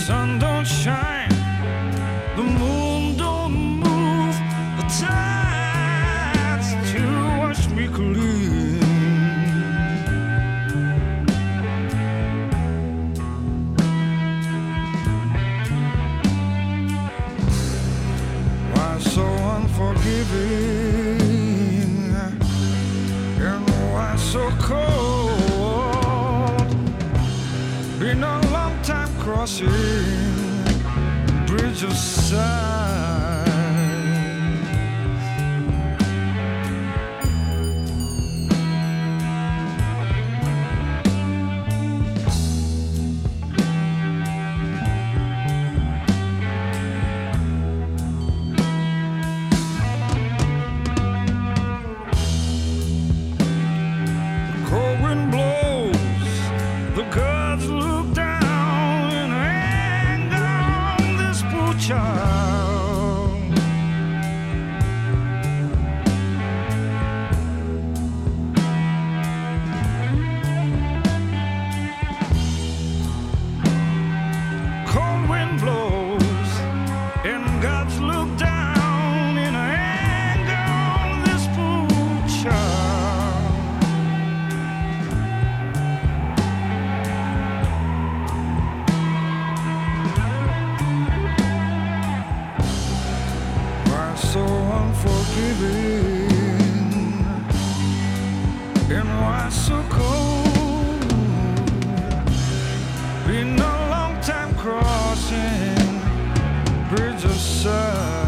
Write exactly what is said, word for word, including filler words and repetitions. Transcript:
sun don't shine, the moon don't move, the tides to wash me clean. Why so unforgiving, and why so cold? Been a long time crossing bridge of sighs. The cold wind blows, the gods look down in anger on this poor child. Cold wind blows, and gods look down in anger on this poor child. Why so unforgiving, and why so cold? Been a long time crossing bridge of sighs.